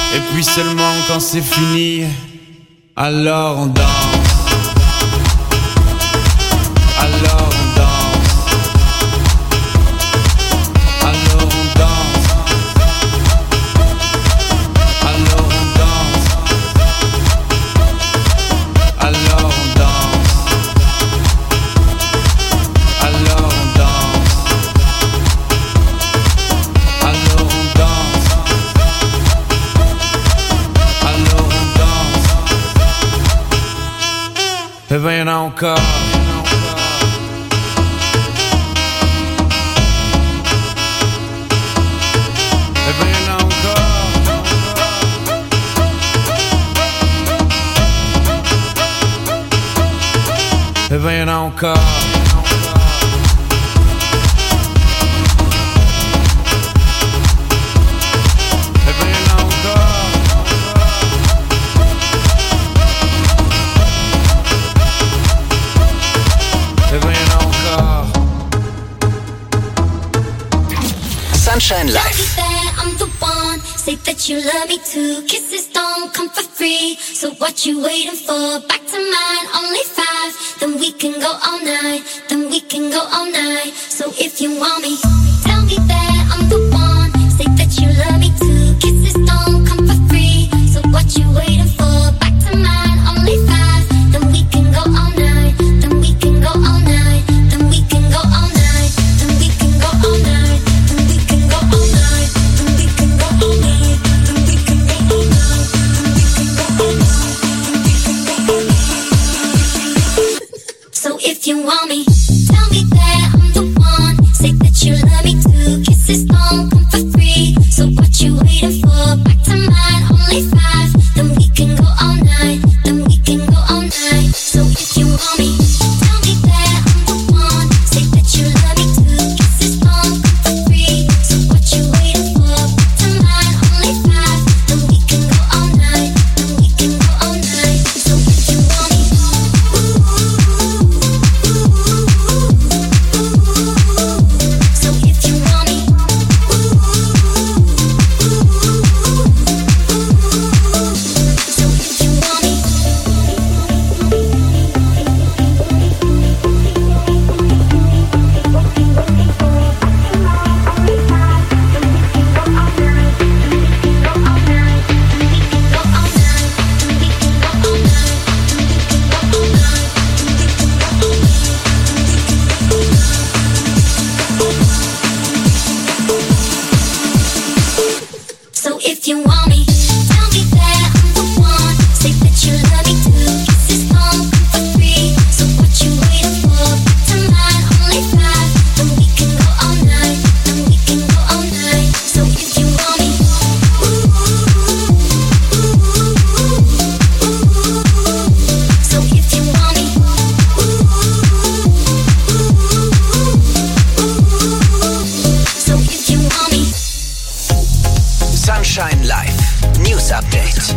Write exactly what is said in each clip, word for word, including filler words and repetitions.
Et puis seulement quand c'est fini, alors on danse. Alors on danse. Alors on danse. Alors on danse. Alors on danse. Alors on danse. Alors on danse. Alors on danse. Et ben y'en a encore. Et ben y'en a encore. Et ben y'en a encore. Et ben y'en a encore. Sunshine Life. I'm the one. Say that you love me too. Kisses don't come for free. So what you waiting for? Back to mine, only five. Then we can go all night. Then we can go all night. So if you want me, tell me that I'm the one. Say that you love me too. Kisses don't come for free. So what you waiting for? Back to mine, only five. Then we can go all night. Then we can go all night. Then we can go all night. Then we can go all night. Then we can go all night. Then we can go all night. Then we can go all night. Then we can go all night. Then we can go all night. So if you want me, tell me that I'm the one. Say that you love me too. Kisses don't come for free. So what you waiting for? Back to mine, only five. Then we can go all night. Then we can go all night. So if you want me, tell me that I'm the one. Say that you love me too. Kisses don't come for free. So what you waiting for? Back to mine, only five. Then we can go all night. Then we can go all night. So if you want me, so if you want me, so if you want me. So if you want me, tell me that I'm the one. Say that you love me too. Kisses don't come for free. So what you waiting for? Back to mine, only five. Then we can go all night. Then we can go all night. So if you want me, so if you want me, so if you want me. Sunshine Life. News Update.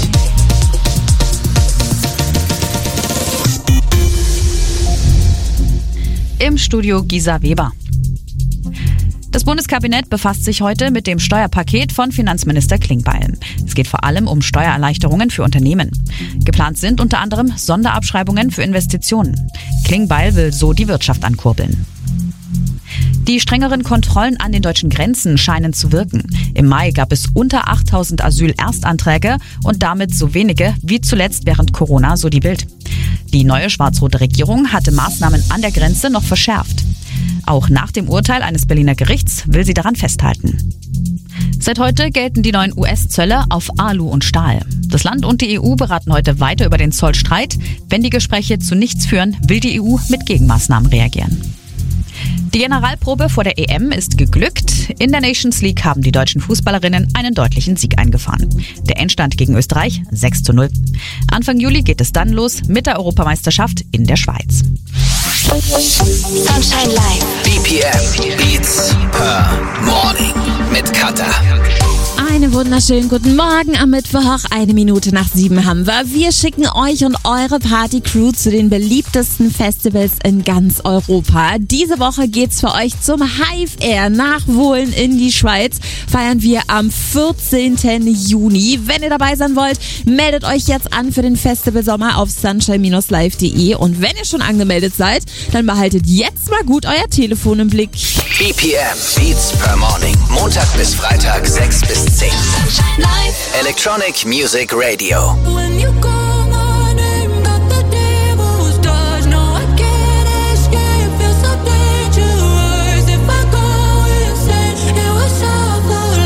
Im Studio Gisa Weber. Das Bundeskabinett befasst sich heute mit dem Steuerpaket von Finanzminister Klingbeil. Es geht vor allem um Steuererleichterungen für Unternehmen. Geplant sind unter anderem Sonderabschreibungen für Investitionen. Klingbeil will so die Wirtschaft ankurbeln. Die strengeren Kontrollen an den deutschen Grenzen scheinen zu wirken. Im Mai gab es unter achttausend Asylerstanträge und damit so wenige wie zuletzt während Corona, so die Bild. Die neue schwarz-rote Regierung hatte Maßnahmen an der Grenze noch verschärft. Auch nach dem Urteil eines Berliner Gerichts will sie daran festhalten. Seit heute gelten die neuen U S-Zölle auf Alu und Stahl. Das Land und die E U beraten heute weiter über den Zollstreit. Wenn die Gespräche zu nichts führen, will die E U mit Gegenmaßnahmen reagieren. Die Generalprobe vor der E M ist geglückt. In der Nations League haben die deutschen Fußballerinnen einen deutlichen Sieg eingefahren. Der Endstand gegen Österreich sechs zu null. Anfang Juli geht es dann los mit der Europameisterschaft in der Schweiz. Sunshine Life. B P M. Beats per Morning. Mit Katha. Eine wunderschönen guten Morgen am Mittwoch. Eine Minute nach sieben haben wir. Wir schicken euch und eure Party-Crew zu den beliebtesten Festivals in ganz Europa. Diese Woche geht's für euch zum Hive Air nach Wohlen in die Schweiz. Feiern wir am vierzehnten Juni. Wenn ihr dabei sein wollt, meldet euch jetzt an für den Festivalsommer auf sunshine Bindestrich live punkt de. Und wenn ihr schon angemeldet seid, dann behaltet jetzt mal gut euer Telefon im Blick. B P M, Beats per Morning. Montag bis Freitag, sechs bis zehn. Electronic Music Radio. When you call my name, got the devil's touch. No, I can't escape. Feels so dangerous. If I go insane, it was all for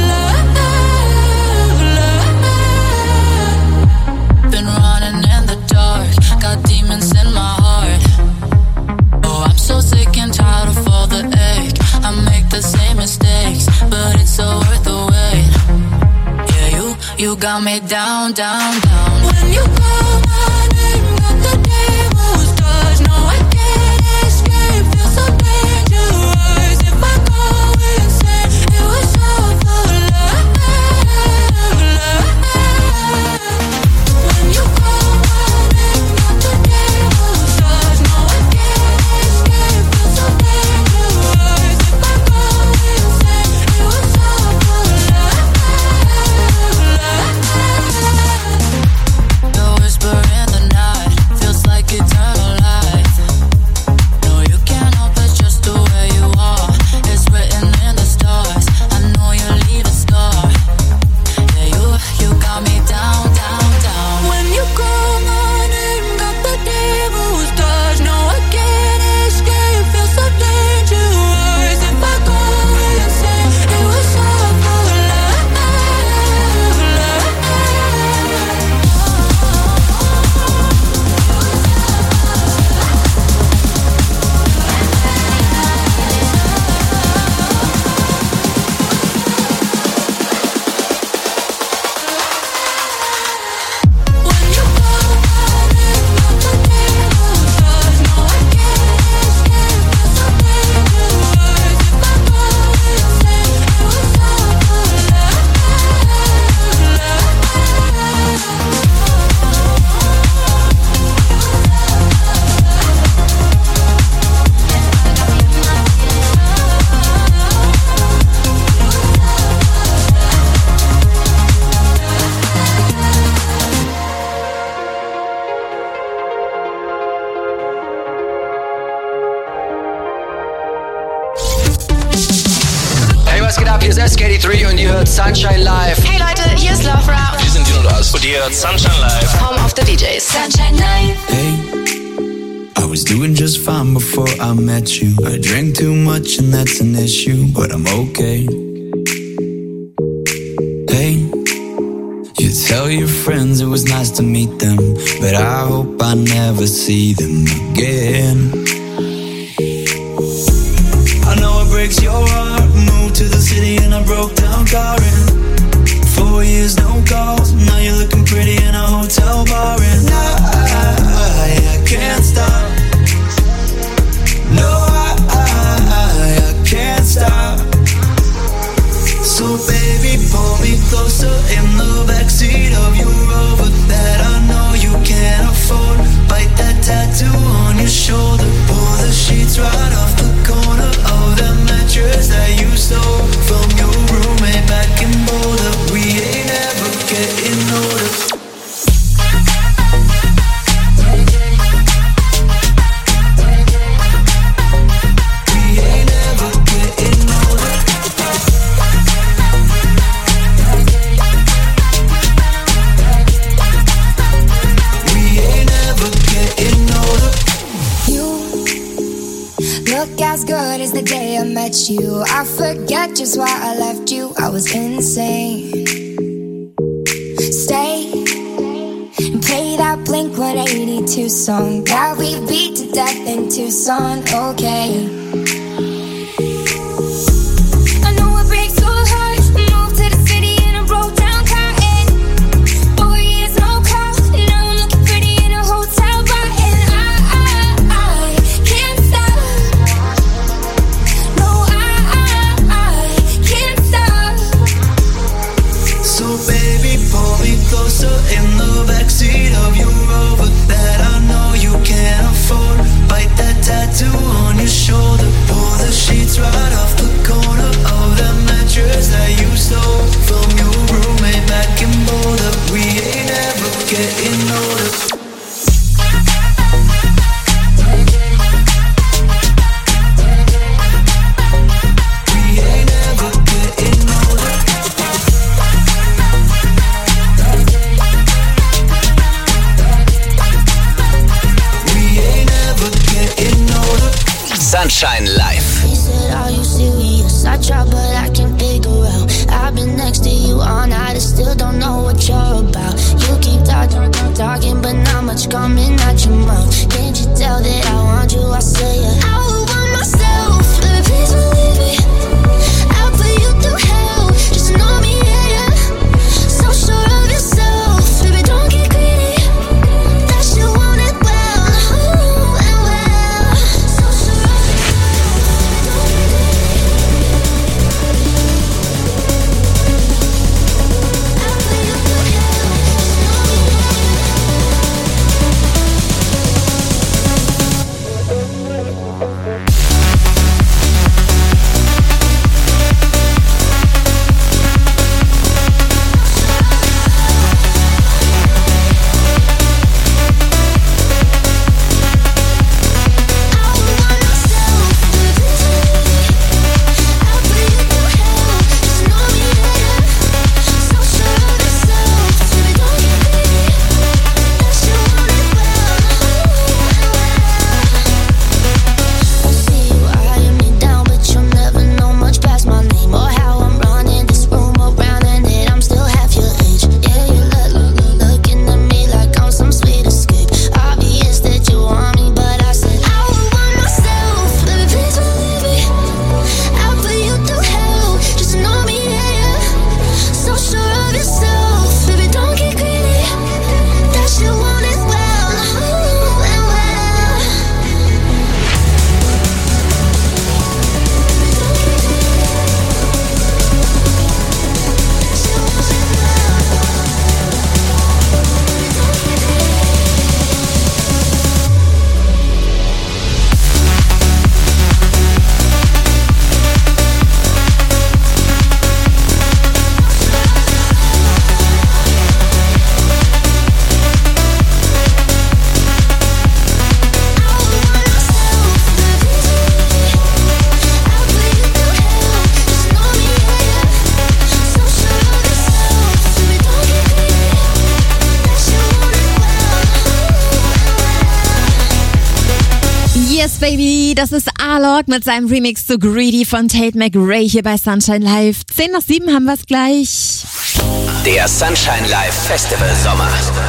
love. Been running in the dark, got demons in my heart. Oh, I'm so sick and tired of all the ache. I make the same mistakes, but it's so worth the wait. Yeah, you, you got me down, down, down. When you call my name, got the devil's touch. No, I can't escape, feel so dangerous. If I go insane, it was all for love, love. When you call my name, got the devil's touch. No, I can't escape, feel so dangerous. If I go insane, it was all for love, love. The whisper in the night feels like eternal light. No, you can't help it, just the way you are. It's written in the stars. I know you leave a scar. Yeah, you, you got me down, down, down. When you call my name, got the devil's touch. No, I can't escape, feel so dangerous. If I go insane, it was all for love, love. When you call my name, got the devil's touch. No, I can't escape, feel so dangerous. If I go insane, it was all for love, Hey, was geht ab? Hier ist S K D drei und ihr hört Sunshine Live. Hey Leute, hier ist Love Rap. Wir sind Dino Das und ihr hört Sunshine Live. Home of the D Js. Sunshine Live. Hey, I was doing just fine before I met you. I drank too much and that's an issue, but I'm okay. Hey, you tell your friends it was nice to meet them, but I hope I never see them again. I know it breaks your heart. Moved to the city and I broke down crying. Four years, no calls. Now you're looking pretty in a hotel bar, and I, I, I can't stop. No, I, I, I can't stop. So baby, pull me closer in the backseat of your Rover that I know you can't afford. Bite that tattoo on your shoulder. Pull the sheets right off the corner of the mattress that you stole from your roommate back in Boulder. We ain't ever getting older. We ain't ever getting older. We ain't ever getting older. You look as good as the day I met you. I forget just why I left you. I was insane. Stay and play that Blink one eighty-two song that we beat to death in Tucson. Okay. I know it breaks your heart. Moved to the city and I broke down crying. Four years, no call. Now I'm looking pretty in a hotel bar, and I, I, I can't stop. No, I, I, I can't stop. So closer in the backseat of your Rover that I know you can't afford. Bite that tattoo on your shoulder. Pull the sheets right off the corner of the mattress that you stole from your roommate back in Boulder. We ain't ever getting older. Sunshine Live. He said, are you serious? I try, but I can't figure out. I've been next to you all night, I still don't know what you're about. You keep talking, talking, but not much coming out your mouth. Can't you tell that I want you? I say it. I would want myself, baby, please believe me. I'll put you through hell, just know me, yeah, yeah. So sure of yourself, baby, don't get greedy. That you want it well, ooh, and well. So sure of Baby, das ist Alok mit seinem Remix zu Greedy von Tate McRae hier bei Sunshine Live. zehn nach sieben haben wir es gleich. Der Sunshine Live Festival Sommer.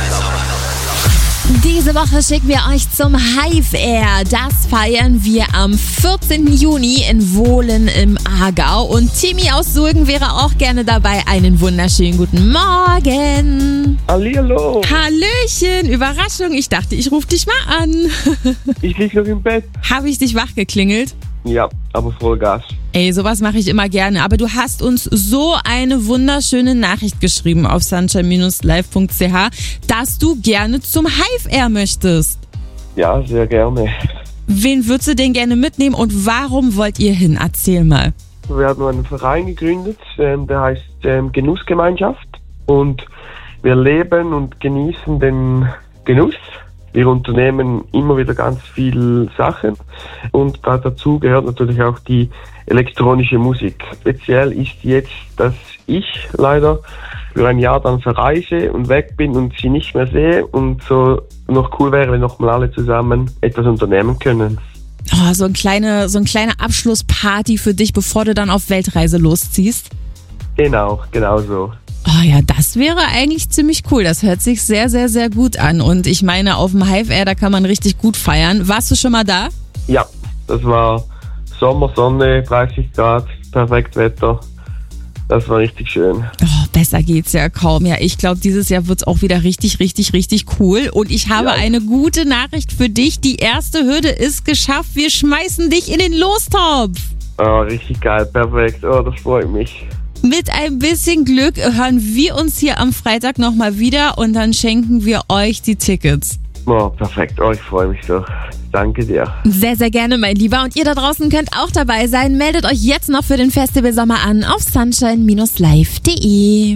Diese Woche schicken wir euch zum Hive Air. Das feiern wir am vierzehnten Juni in Wohlen im Aargau. Und Timmy aus Sulgen wäre auch gerne dabei. Einen wunderschönen guten Morgen. Hallihallo. Hallöchen, Überraschung. Ich dachte, ich rufe dich mal an. Ich lieg noch im Bett. Habe ich dich wachgeklingelt? Ja, aber voll Gas. Ey, sowas mache ich immer gerne. Aber du hast uns so eine wunderschöne Nachricht geschrieben auf sunshine live punkt c h, dass du gerne zum Hive Air möchtest. Ja, sehr gerne. Wen würdest du denn gerne mitnehmen und warum wollt ihr hin? Erzähl mal. Wir haben einen Verein gegründet, ähm, der heißt ähm, Genussgemeinschaft. Und wir leben und genießen den Genuss. Wir unternehmen immer wieder ganz viele Sachen und dazu gehört natürlich auch die elektronische Musik. Speziell ist jetzt, dass ich leider für ein Jahr dann verreise und weg bin und sie nicht mehr sehe und so noch cool wäre, wenn noch mal alle zusammen etwas unternehmen können. Oh, so, ein kleine, so eine kleine Abschlussparty für dich, bevor du dann auf Weltreise losziehst? Genau, genau so. Oh ja, das wäre eigentlich ziemlich cool. Das hört sich sehr, sehr, sehr gut an. Und ich meine, auf dem Hive Air, da kann man richtig gut feiern. Warst du schon mal da? Ja, das war Sommer, Sonne, dreißig Grad, perfekt Wetter. Das war richtig schön. Oh, besser geht's ja kaum. Ja, ich glaube, dieses Jahr wird's auch wieder richtig, richtig, richtig cool. Und ich habe ja. eine gute Nachricht für dich. Die erste Hürde ist geschafft. Wir schmeißen dich in den Lostopf. Oh, richtig geil, perfekt. Oh, das freut mich. Mit ein bisschen Glück hören wir uns hier am Freitag nochmal wieder und dann schenken wir euch die Tickets. Oh, perfekt. Oh, ich freue mich so. Danke dir. Sehr, sehr gerne, mein Lieber. Und ihr da draußen könnt auch dabei sein. Meldet euch jetzt noch für den Festival Sommer an auf sunshine dash live punkt de.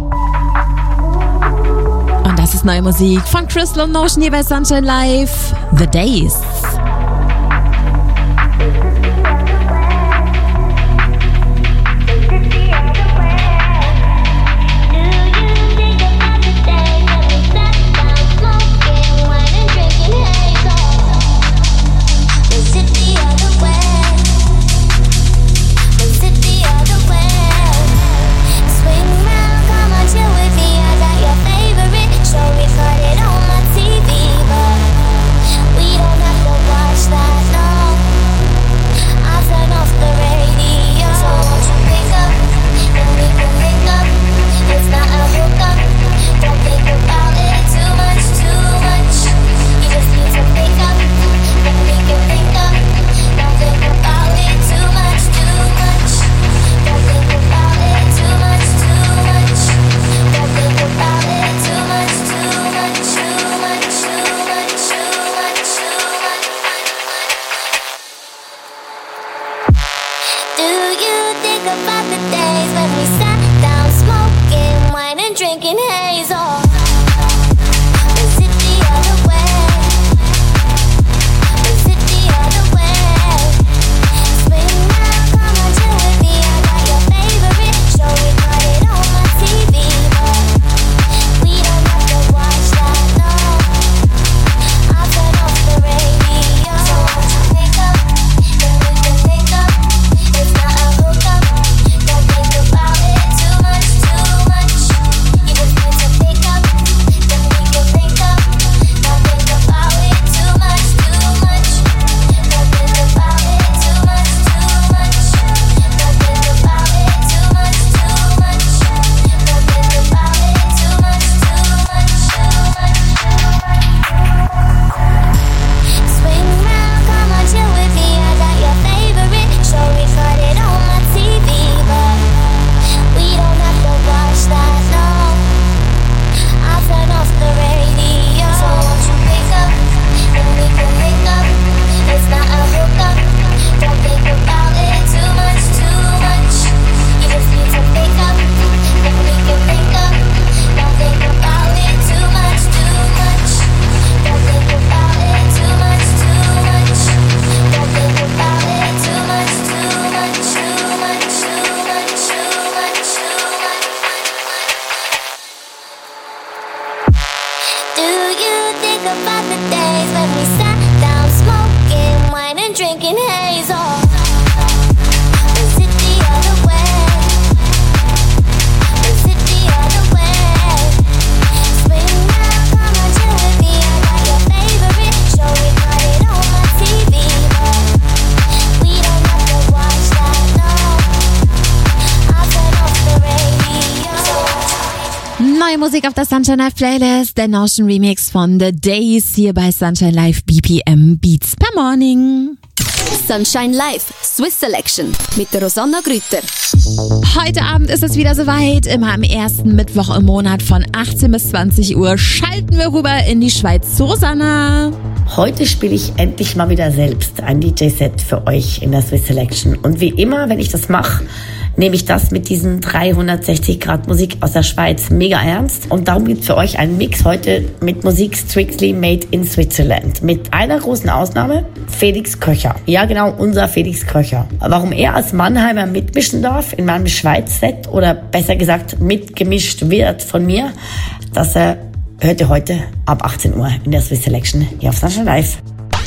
Und das ist neue Musik von Crystal und Notion hier bei Sunshine Live. The Days. Neue Musik auf der Sunshine Live Playlist, der Notion Remix von The Days hier bei Sunshine Live B P M Beats per Morning. Sunshine Live Swiss Selection mit der Rosanna Grüter. Heute Abend ist es wieder soweit. Immer am ersten Mittwoch im Monat von achtzehn bis zwanzig Uhr schalten wir rüber in die Schweiz zu Rosanna. Heute spiele ich endlich mal wieder selbst ein D J-Set für euch in der Swiss Selection. Und wie immer, wenn ich das mache, nehme ich das mit diesen dreihundertsechzig Grad Musik aus der Schweiz mega ernst. Und darum gibt es für euch einen Mix heute mit Musik strictly made in Switzerland. Mit einer großen Ausnahme, Felix Kröcher. Ja genau, unser Felix Kröcher. Warum er als Mannheimer mitmischen darf in meinem Schweiz-Set oder besser gesagt mitgemischt wird von mir, das äh, hört ihr heute ab achtzehn Uhr in der Swiss Selection hier auf Sunshine Live.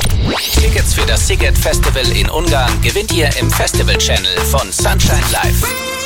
Tickets für das Sziget Festival in Ungarn gewinnt ihr im Festival-Channel von Sunshine Live.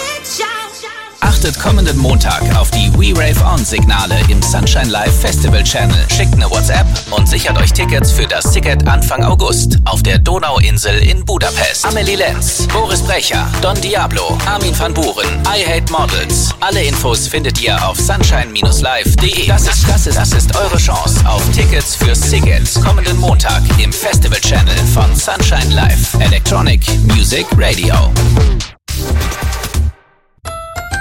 Achtet kommenden Montag auf die We Rave On-Signale im Sunshine Live Festival Channel. Schickt eine WhatsApp und sichert euch Tickets für das Sziget Anfang August auf der Donauinsel in Budapest. Amelie Lenz, Boris Brecher, Don Diablo, Armin van Buuren, I Hate Models. Alle Infos findet ihr auf sunshine dash live punkt de. Das ist, das ist, das ist eure Chance auf Tickets für Sziget kommenden Montag im Festival Channel von Sunshine Live Electronic Music Radio.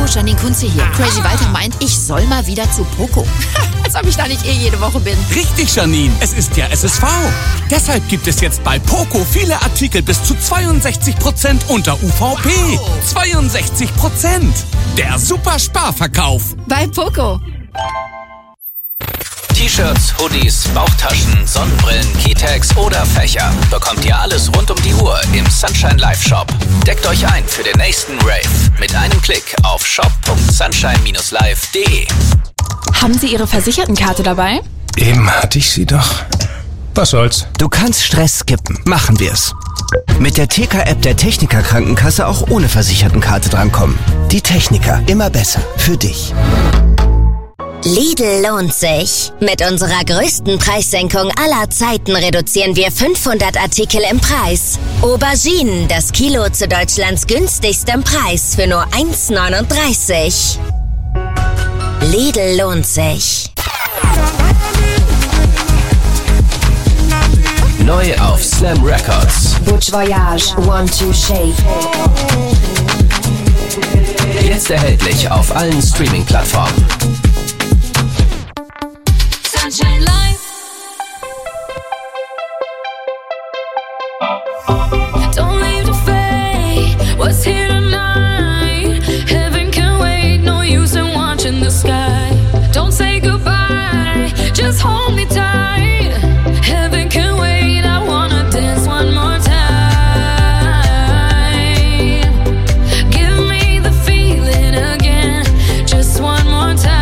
Hallo, Janine Kunze hier. Crazy Walter meint, ich soll mal wieder zu Poco. Als ob ich da nicht eh jede Woche bin. Richtig, Janine. Es ist ja S S V. Deshalb gibt es jetzt bei Poco viele Artikel bis zu zweiundsechzig Prozent unter U V P. Wow. zweiundsechzig Prozent. Der super Sparverkauf. Bei Poco. T-Shirts, Hoodies, Bauchtaschen, Sonnenbrillen, Keytags oder Fächer. Bekommt ihr alles rund um die Uhr im Sunshine Live Shop. Deckt euch ein für den nächsten Rave mit einem Klick auf shop punkt sunshine dash live punkt de. Haben Sie Ihre Versichertenkarte dabei? Eben hatte ich sie doch. Was soll's? Du kannst Stress skippen. Machen wir's. Mit der T K-App der Techniker Krankenkasse auch ohne Versichertenkarte drankommen. Die Techniker, immer besser. Für dich. Lidl lohnt sich. Mit unserer größten Preissenkung aller Zeiten reduzieren wir fünfhundert Artikel im Preis. Auberginen, das Kilo zu Deutschlands günstigstem Preis für nur eins neununddreißig. Lidl lohnt sich. Neu auf Slam Records. Butch Voyage, One Two Shake. Jetzt erhältlich auf allen Streaming-Plattformen. Sunshine Life. Don't leave the fade. What's here tonight? Heaven can wait. No use in watching the sky. Don't say goodbye. Just hold me tight. Heaven can wait. I wanna dance one more time. Give me the feeling again. Just one more time.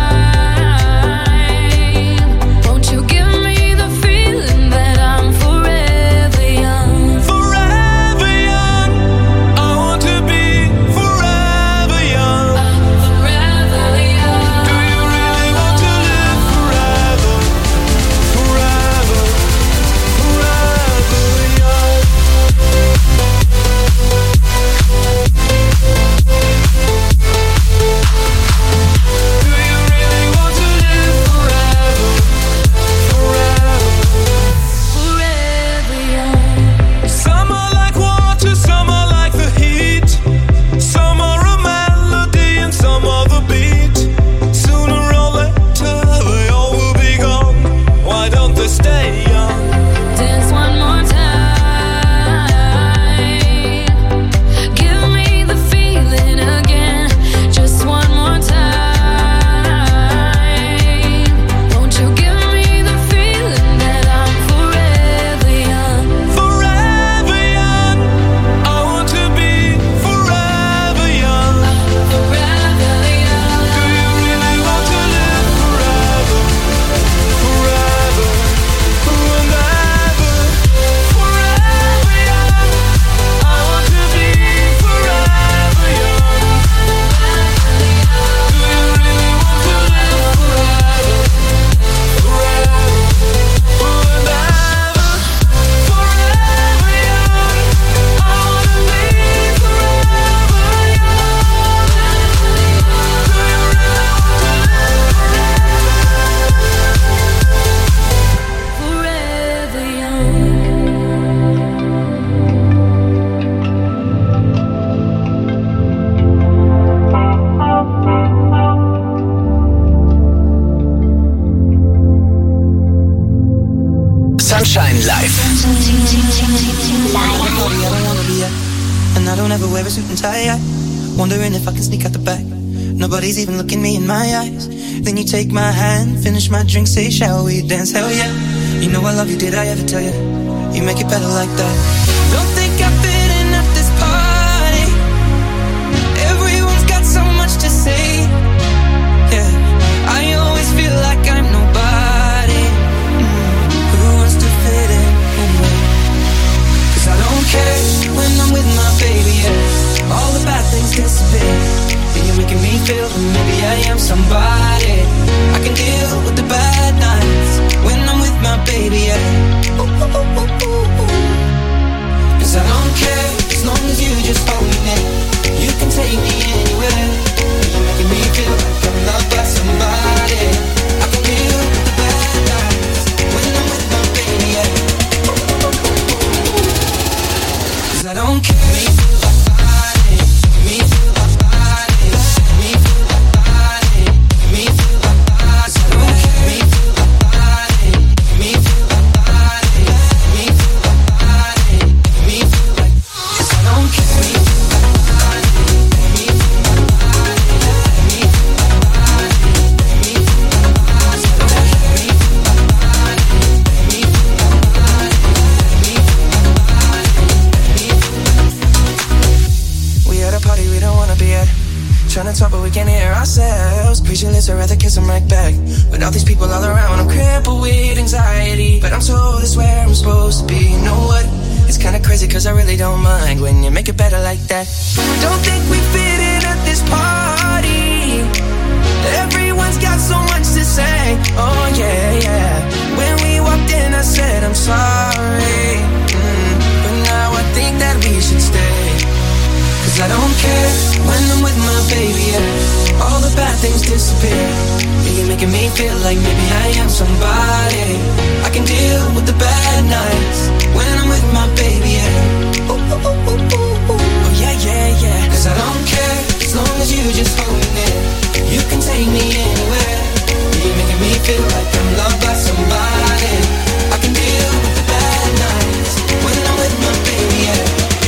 Sunshine Live. And I don't ever wear a suit and tie. Wondering if I can sneak out the back. Nobody's even looking me in my eyes. Then you take my hand, finish my drink, say, shall we dance? Hell yeah. You know I love you, did I ever tell you? You make it better like that. Don't think I fit in at this party. Everyone's got so much to say. Yeah, I always feel like I'm nobody. Mm. Who wants to fit in anyway? Cause I don't care when I'm with my baby, yeah. All the bad things disappear. And you're making me feel that maybe I am somebody. I can deal with the bad nights when I'm with my baby, yeah. Ooh, ooh, ooh, ooh, ooh. Cause I don't care as long as you just hold me near. You can take me anywhere. You're making me feel like I'm loved by somebody. I can deal with the bad nights when I'm with my baby, yeah. Ooh, ooh, ooh, ooh, ooh. Cause I don't care. Me feel like body. Me feel like body. Trying to talk but we can't hear ourselves. Pictureless, I'd rather kiss them right back. With all these people all around, I'm crippled with anxiety, but I'm told it's where I'm supposed to be. You know what? It's kinda crazy cause I really don't mind when you make it better like that. Don't think we fit in at this party. Everyone's got so much to say. Oh yeah, yeah. When we walked in I said I'm sorry, mm, but now I think that we should stay. Cause I don't care when I'm with my baby, yeah. All the bad things disappear. Yeah, you're making me feel like maybe I am somebody. I can deal with the bad nights when I'm with my baby, yeah. Ooh, ooh, ooh, ooh, ooh, ooh. Oh yeah, yeah, yeah. Cause I don't care as long as you just hold me near. You can take me anywhere. Yeah, you're making me feel like I'm loved by somebody. I can deal with the bad nights when I'm with my baby, yeah.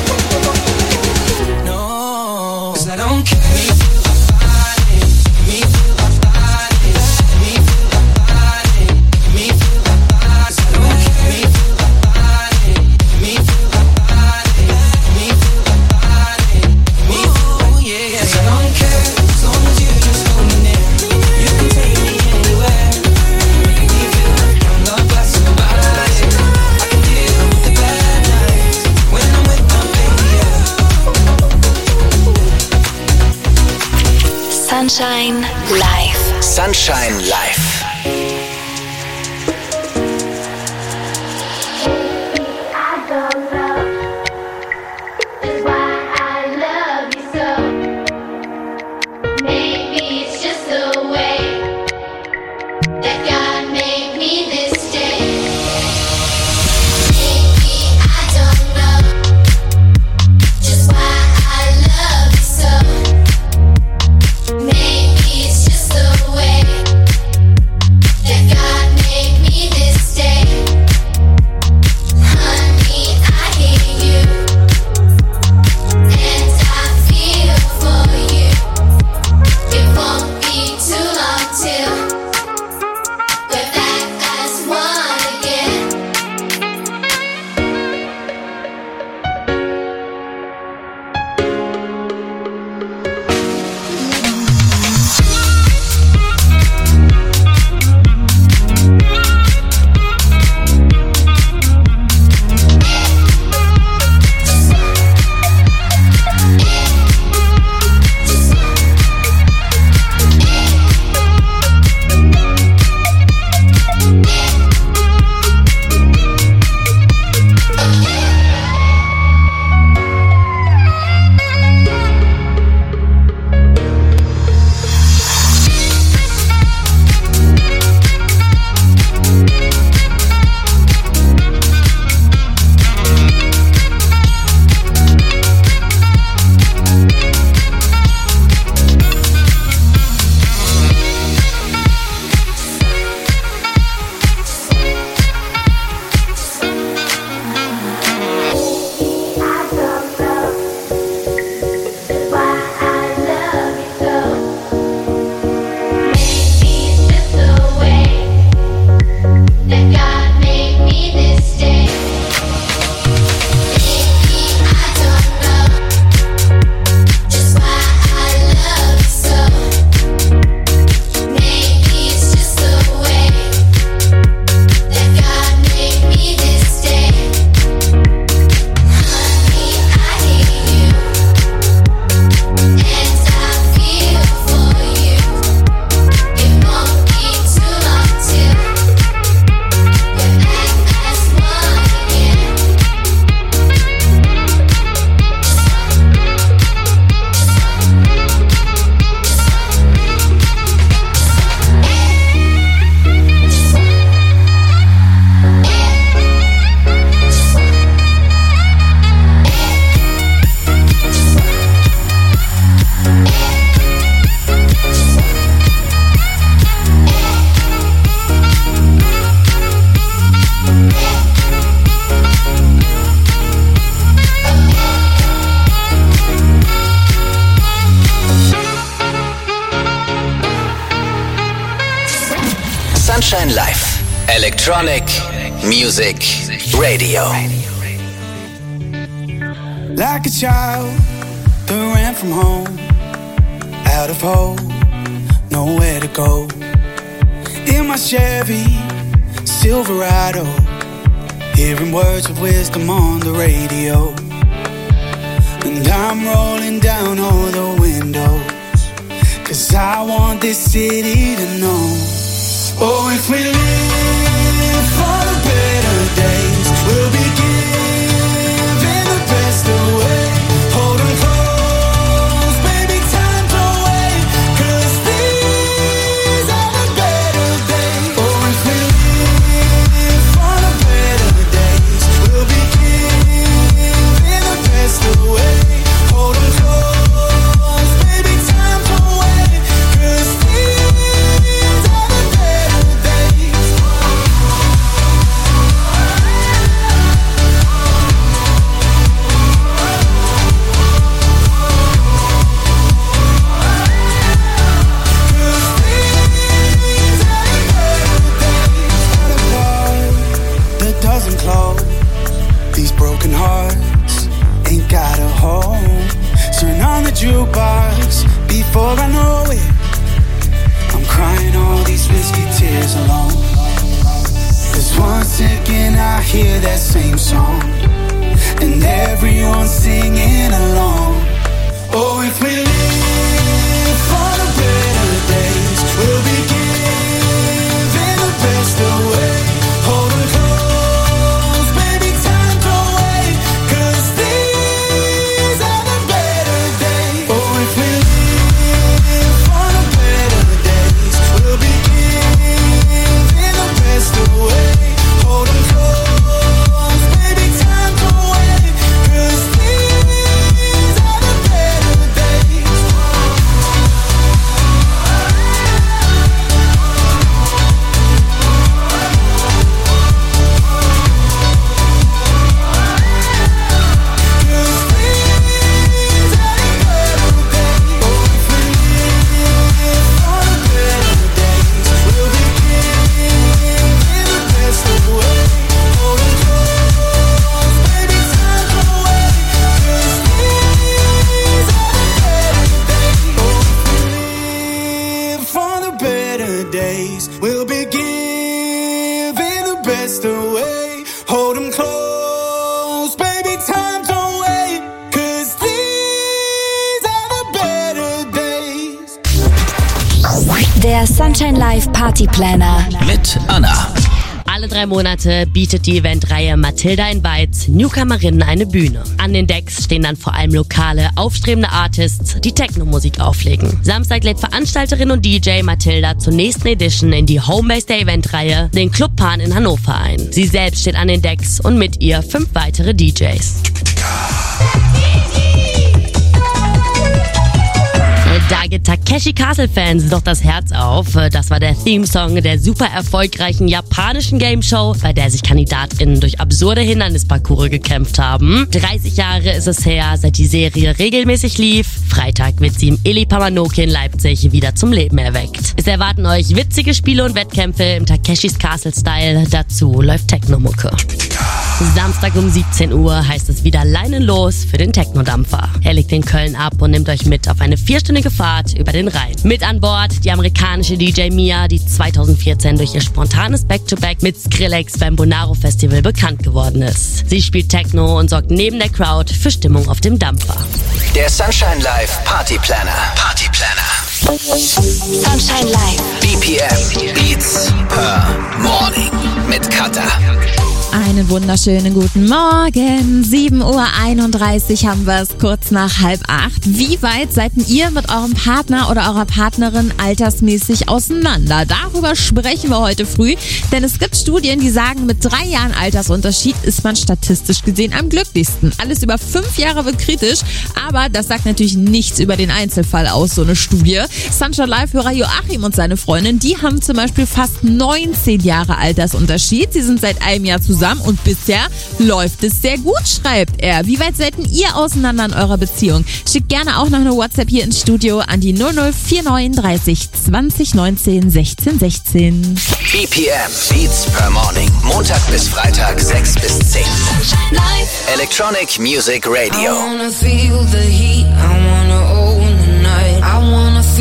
Cause I don't care. Me feel my body. Me feel my body. Me feel my body. Me feel my body. Cause I don't care. Me feel my body. Me feel my body. Me feel my body. Me feel my body. Yeah, yeah. Cause I don't care as long as you just hold me near. You can take me anywhere. Make me feel like I'm loved by somebody. I can deal with the bad nights when I'm with my baby, yeah. Sunshine Live. Sunshine Live. Sunshine Live. Electronic Music Radio. Like a child that ran from home, out of hope, nowhere to go. In my Chevy Silverado, hearing words of wisdom on the radio. And I'm rolling down all the windows, 'cause I want this city to know. Oh, if we live for the better days, we'll be giving the best away. Hold 'em close, baby, time don't wait, 'cause these are the better days. Oh, if we live for the better days, we'll be giving the best away. Hold 'em close, baby, time don't wait, 'cause these are the better days. That doesn't close. These broken hearts ain't got a home. Turn on the jukebox before I know it. I'm crying all these whiskey tears alone. 'Cause once again I hear that same song, and everyone's singing along. Oh, if we live for the better days, we'll be giving the best away. Hold 'em close, baby, time don't wait, 'cause these are the better days. Oh, if we live for the better days, we'll be giving the best away. Hold 'em close, baby, time don't wait, 'cause these are the better days. For the better days, we'll be giving the best away. Hold 'em close, baby, time don't wait, 'cause these are the better days. Der Sunshine Live Party Planner mit Anna. Alle drei Monate bietet die Eventreihe Matilda Invites Newcomerinnen eine Bühne. An den Decks stehen dann vor allem lokale, aufstrebende Artists, die Techno-Musik auflegen. Samstag lädt Veranstalterin und D J Matilda zur nächsten Edition in die Homebase der Eventreihe, den Club Pan in Hannover ein. Sie selbst steht an den Decks und mit ihr fünf weitere D Js. Da geht Takeshi Castle-Fans doch das Herz auf. Das war der Theme-Song der super erfolgreichen japanischen Game-Show, bei der sich KandidatInnen durch absurde Hindernisparcours gekämpft haben. dreißig Jahre ist es her, seit die Serie regelmäßig lief. Freitag wird sie im Ili Pamanoke in Leipzig wieder zum Leben erweckt. Es erwarten euch witzige Spiele und Wettkämpfe im Takeshis Castle-Style. Dazu läuft Techno-Mucke. Samstag um siebzehn Uhr heißt es wieder leinenlos für den Technodampfer. Er legt in Köln ab und nimmt euch mit auf eine vierstündige Fahrt über den Rhein. Mit an Bord die amerikanische D J Mia, die zweitausendvierzehn durch ihr spontanes Back-to-Back mit Skrillex beim Bonaro Festival bekannt geworden ist. Sie spielt Techno und sorgt neben der Crowd für Stimmung auf dem Dampfer. Der Sunshine Live Party Planner. Party Planner. Sunshine Live. B P M. Beats per Morning. Mit Katha. Einen wunderschönen guten Morgen. sieben Uhr einunddreißig haben wir es, kurz nach halb acht. Wie weit seid ihr mit eurem Partner oder eurer Partnerin altersmäßig auseinander? Darüber sprechen wir heute früh, denn es gibt Studien, die sagen, mit drei Jahren Altersunterschied ist man statistisch gesehen am glücklichsten. Alles über fünf Jahre wird kritisch, aber das sagt natürlich nichts über den Einzelfall aus, so eine Studie. Sunshine Live-Hörer Joachim und seine Freundin, die haben zum Beispiel fast neunzehn Jahre Altersunterschied. Sie sind seit einem Jahr zusammen und bisher läuft es sehr gut, schreibt er. Wie weit seid ihr auseinander in eurer Beziehung? Schickt gerne auch noch eine WhatsApp hier ins Studio an die null null vier neun dreißig zwanzig neunzehn sechzehn sechzehn. B P M. Beats per Morning. Montag bis Freitag sechs bis zehn. Electronic Music Radio. I wanna feel the heat, I wanna own the night, I wanna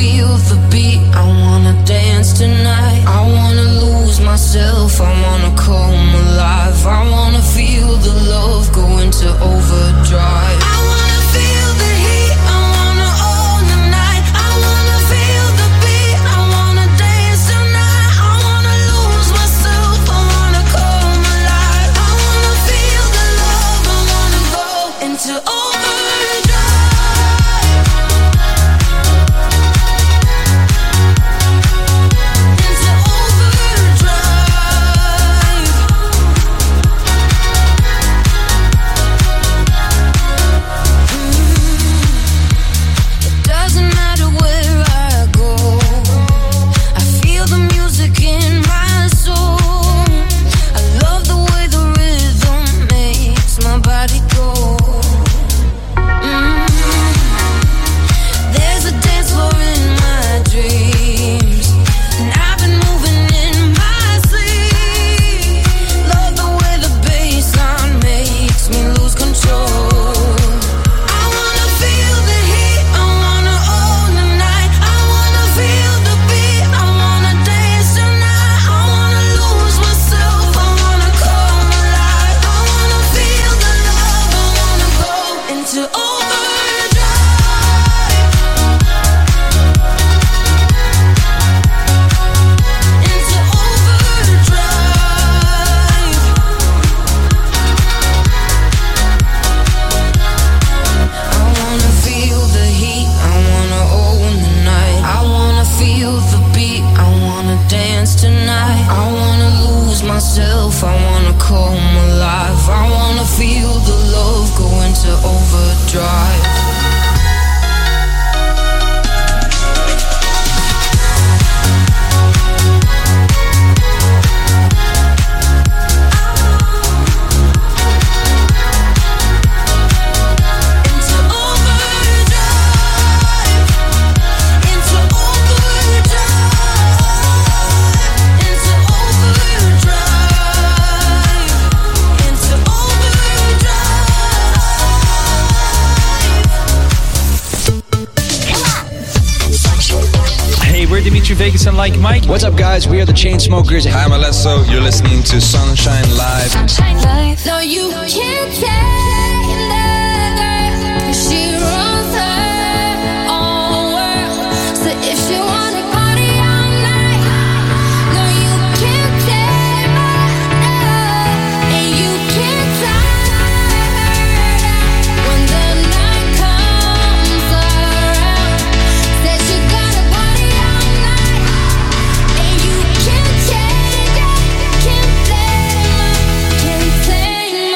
we're Dimitri Vegas and Like Mike. What's up, guys? We are the Chainsmokers. Hi, I'm Alesso. You're listening to Sunshine Live. Sunshine Live. No, you can't take another. She runs her own world. So if she wanna party all night, no, you can't take my love, and you can't tie her down when the night comes around. Said she gonna party all night, and you can't change it, can't blame her, can't take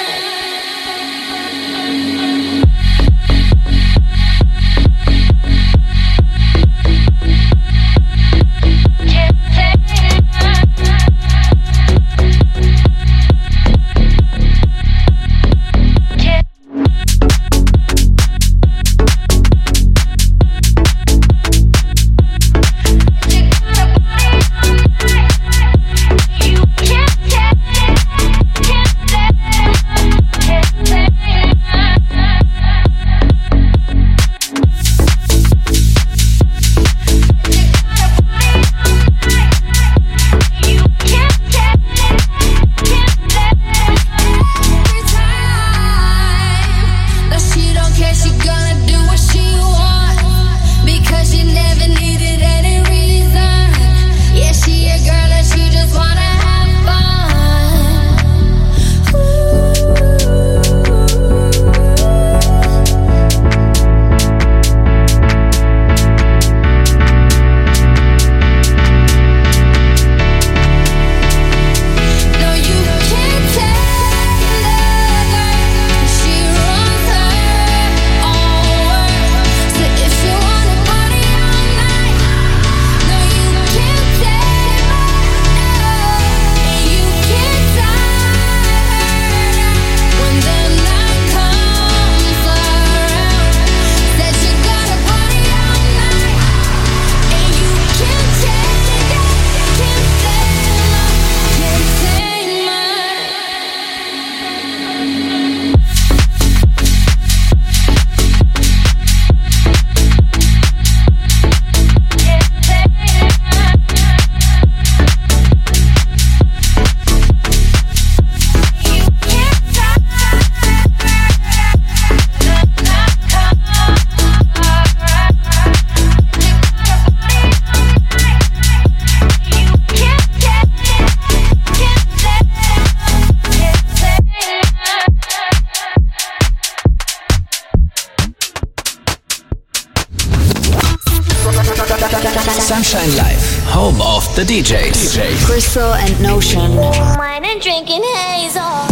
Sunshine Live, home of the D Js. D Js. Crystal and Notion. Wine and drinking hazel.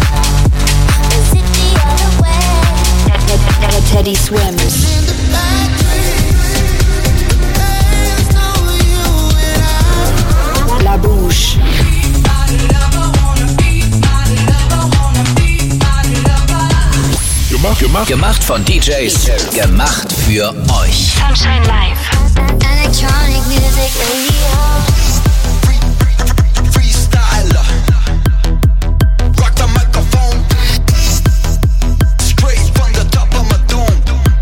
Is it the other way? Teddy Swims. La Bouche. Gemacht, gemacht. Gemacht von D Js. Gemacht für euch. Sunshine Live. Electronic music radio. Freestyler. Rock the microphone. Straight from the top of my dome.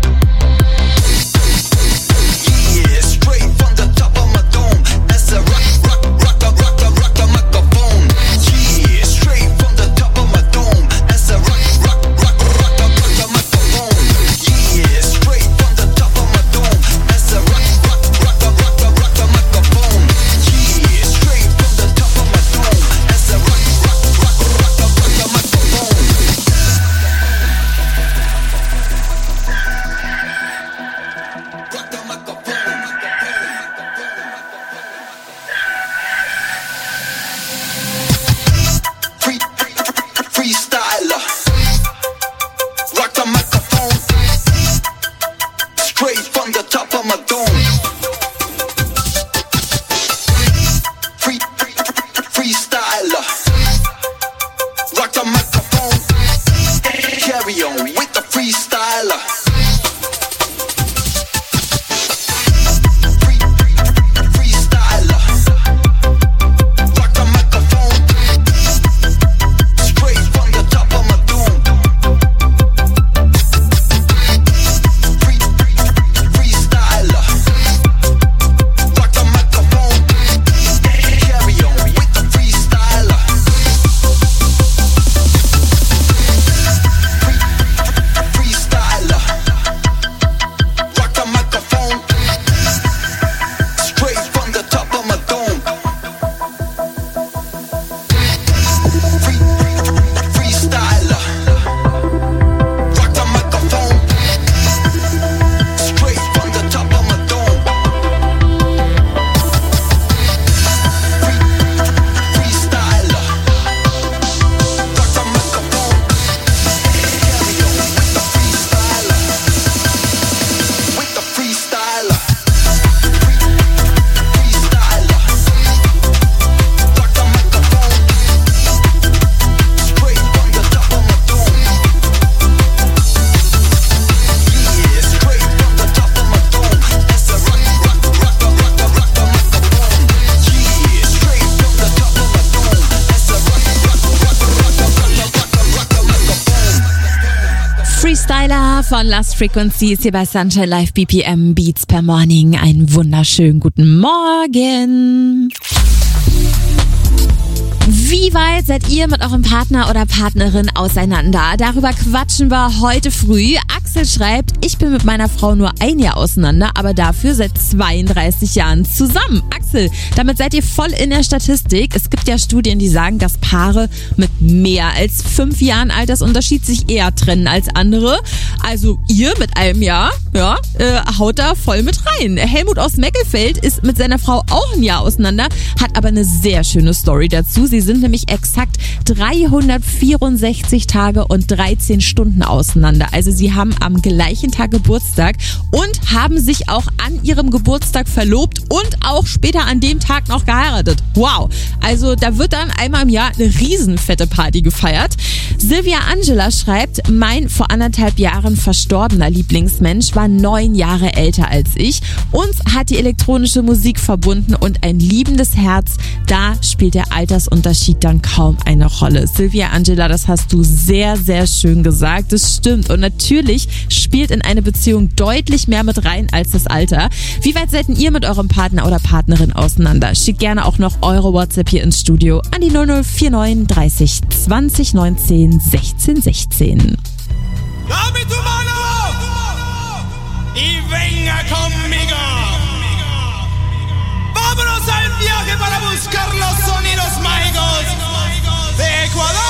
Yeah, straight from the top of my dome. As I rock, rock, rock the, rock the, rock the microphone. Yeah, straight from the top of my dome. As I rock, rock, rock, rock the, rock the microphone. Yeah, straight from the top of my dome. As I von Last Frequencies hier bei Sunshine Live B P M Beats per Morning. Einen wunderschönen guten Morgen. Wie weit seid ihr mit eurem Partner oder Partnerin auseinander? Darüber quatschen wir heute früh. Axel schreibt, ich bin mit meiner Frau nur ein Jahr auseinander, aber dafür seit zweiunddreißig Jahren zusammen. Axel, damit seid ihr voll in der Statistik. Es gibt ja Studien, die sagen, dass Paare mit mehr als fünf Jahren Altersunterschied sich eher trennen als andere. Also ihr mit einem Jahr, ja, äh, haut da voll mit rein. Helmut aus Meckelfeld ist mit seiner Frau auch ein Jahr auseinander, hat aber eine sehr schöne Story dazu. Sie sind nämlich exakt dreihundertvierundsechzig Tage und dreizehn Stunden auseinander. Also sie haben am gleichen Tag Geburtstag und haben sich auch an ihrem Geburtstag verlobt und auch später an dem Tag noch geheiratet. Wow! Also da wird dann einmal im Jahr eine riesenfette Party gefeiert. Silvia Angela schreibt, mein vor anderthalb Jahren verstorbener Lieblingsmensch war neun Jahre älter als ich. Uns hat die elektronische Musik verbunden und ein liebendes Herz. Da spielt der Altersunterschied dann kaum eine Rolle. Silvia Angela, das hast du sehr, sehr schön gesagt. Das stimmt. Und natürlich spielt in eine Beziehung deutlich mehr mit rein als das Alter. Wie weit seid ihr mit eurem Partner oder Partnerin auseinander? Schickt gerne auch noch eure WhatsApp hier ins Studio an die null null vier neun dreißig zwanzig neunzehn sechzehn sechzehn. Dame tu mano y venga conmigo. Vámonos al viaje para buscar los sonidos mágicos de Ecuador.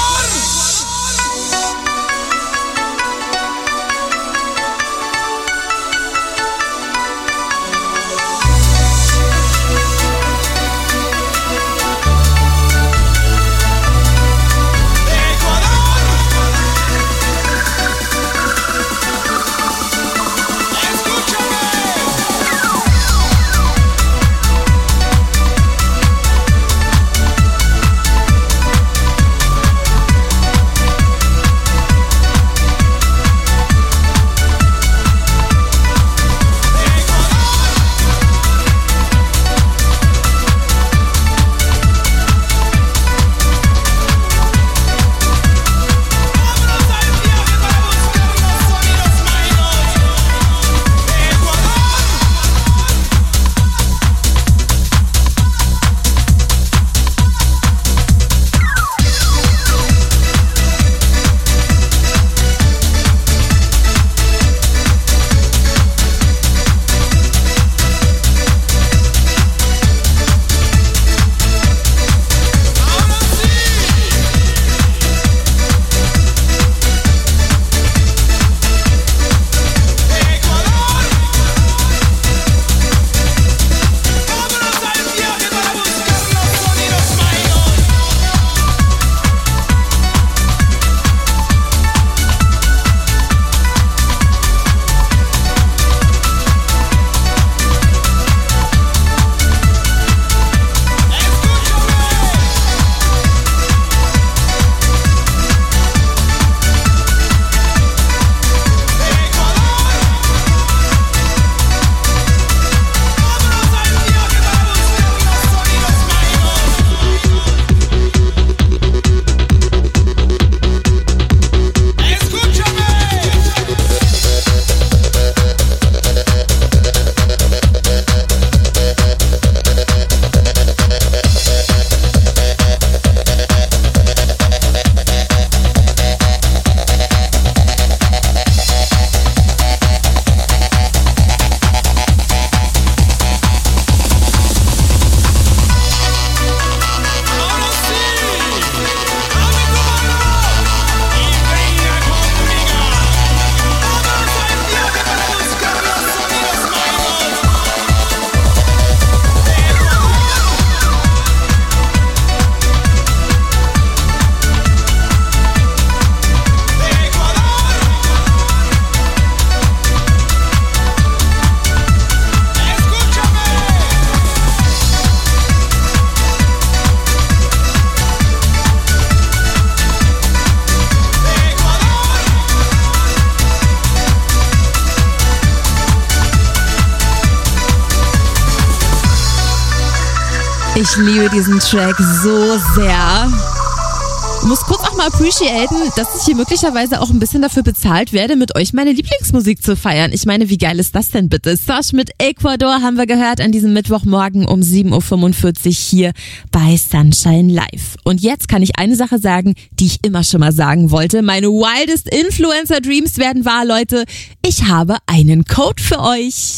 Ich liebe diesen Track so sehr. muss kurz auch mal appreciaten, dass ich hier möglicherweise auch ein bisschen dafür bezahlt werde, mit euch meine Lieblingsmusik zu feiern. Ich meine, wie geil ist das denn bitte? Sash mit Ecuador haben wir gehört an diesem Mittwochmorgen um sieben Uhr fünfundvierzig hier bei Sunshine Live. Und jetzt kann ich eine Sache sagen, die ich immer schon mal sagen wollte. Meine wildest Influencer Dreams werden wahr, Leute. Ich habe einen Code für euch.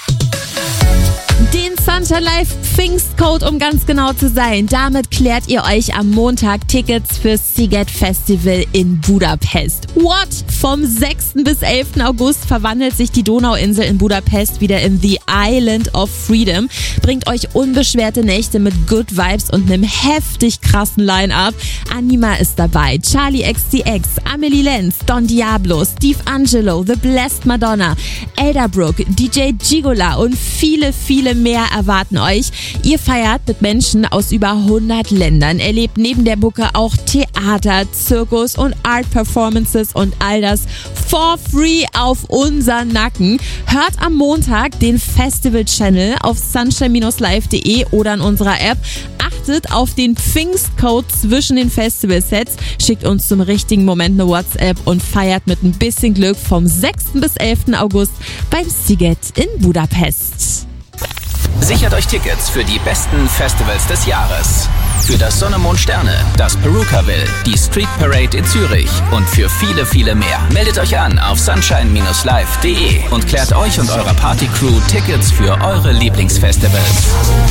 Den Sunshine Live Pfingstcode, um ganz genau zu sein. Damit klärt ihr euch am Montag Tickets fürs Sziget Festival in Budapest. What? Vom sechsten bis elften August verwandelt sich die Donauinsel in Budapest wieder in The Island of Freedom. Bringt euch unbeschwerte Nächte mit Good Vibes und einem heftig krassen Line-Up. Anima ist dabei, Charlie X C X, Amelie Lenz, Don Diablo, Steve Angelo, The Blessed Madonna, Elderbrook, D J Gigola und viele, viele mehr erwarten euch. Ihr feiert mit Menschen aus über hundert Ländern, erlebt neben der Bucke auch Theater, Zirkus und Art-Performances und all das for free auf unseren Nacken. Hört am Montag den Festival-Channel auf sunshine Bindestrich live punkt de oder in unserer App. Achtet auf den Pfingstcode zwischen den Festivalsets, schickt uns zum richtigen Moment eine WhatsApp und feiert mit ein bisschen Glück vom sechsten bis elften August beim Sziget in Budapest. Sichert euch Tickets für die besten Festivals des Jahres. Für das Sonne, Mond, Sterne, das Perukaville, die Street Parade in Zürich und für viele, viele mehr. Meldet euch an auf sunshine Bindestrich live punkt de und klärt euch und eurer Partycrew Tickets für eure Lieblingsfestivals.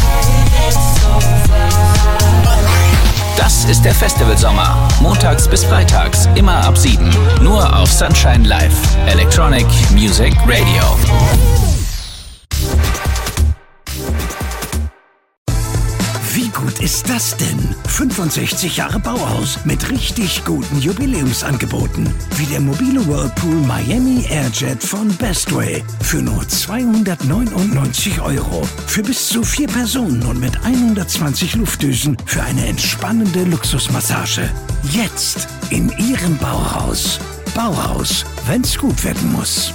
Das ist der Festivalsommer. Montags bis freitags, immer ab sieben. Nur auf Sunshine Live. Electronic Music Radio. Wie gut ist das denn? fünfundsechzig Jahre Bauhaus mit richtig guten Jubiläumsangeboten. Wie der mobile Whirlpool Miami Airjet von Bestway. Für nur zweihundertneunundneunzig Euro. Für bis zu vier Personen und mit hundertzwanzig Luftdüsen für eine entspannende Luxusmassage. Jetzt in Ihrem Bauhaus. Bauhaus, wenn's gut werden muss.